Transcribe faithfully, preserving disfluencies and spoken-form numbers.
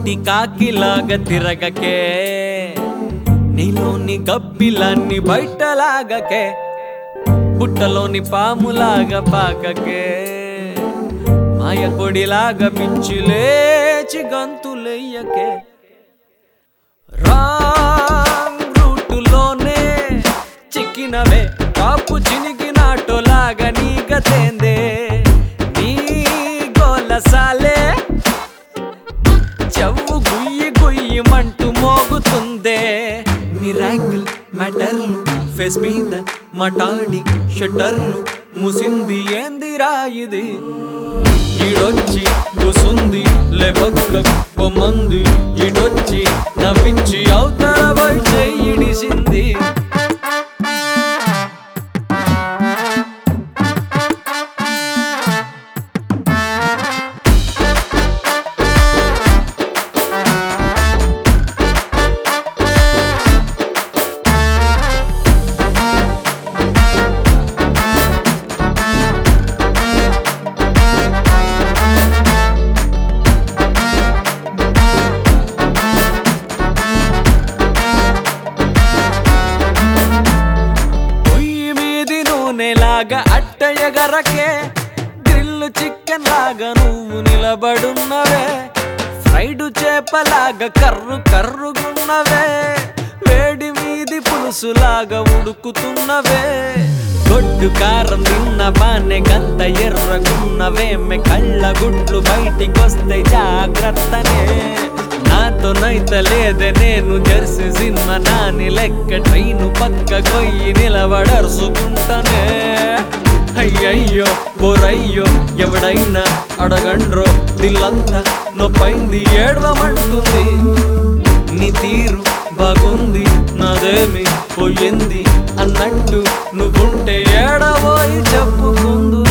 కోటి కాకిలాగా తిరగకే, నీలోని గబ్బిలాన్ని బయటలాగకే, పుట్టలోని పాములాగా పాకకే, మాయ కొడిలాగా మించి లేచి గంతులెయ్యకే. రాంగ్ రూటులోనే చిక్కినవే, కాపు చినిగినాటోలాగా నీ గతేందే, నీ గోలసాలే చెవు గుయ్యి గుయ్యమంటూ మోగుతుందే. మిరాకిల్ మ్యాటర్లు ఫేస్ మీద మటాడి షట్టర్లు ముసింది ఏందిరా ఇది, ఈడొచ్చి కూసుంది లేపక్క పొమ్మంది, ఈడొచ్చి నవ్వించి అవతల పోయి చెయ్యిడిసింది. లాగా అట్టయగరకే, గ్రిల్లు చికెన్ లాగా నువ్వు నిలబడున్నవే, ఫ్రైడ్ చేపలాగా కర్రు కర్రుగున్నవే, వేడి మీది పులుసులాగా ఉడుకుతున్నవే, గొడ్డు కారం తిన్న బానే గంత ఎర్రగున్నవే, మె కళ్ళ గుడ్లు బయటికొస్తే జాగ్రత్తనే, నాతో నైతలేదే నేను జెర్సీ సినిమా నాని లెక్క ట్రైను పక్క కొయ్యి నిలబడర్సుకుంటానే. అయ్యయ్యో బొరయ్యో ఎవడైనా అడగండ్రో, దిల్లంతా నొప్పైంది ఏడవమంటుంది, నీ తీరు బాగుంది నాదేమి పోయింది అన్నట్టు నువ్వుంటే ఏడవోయి చెప్పుకుందు.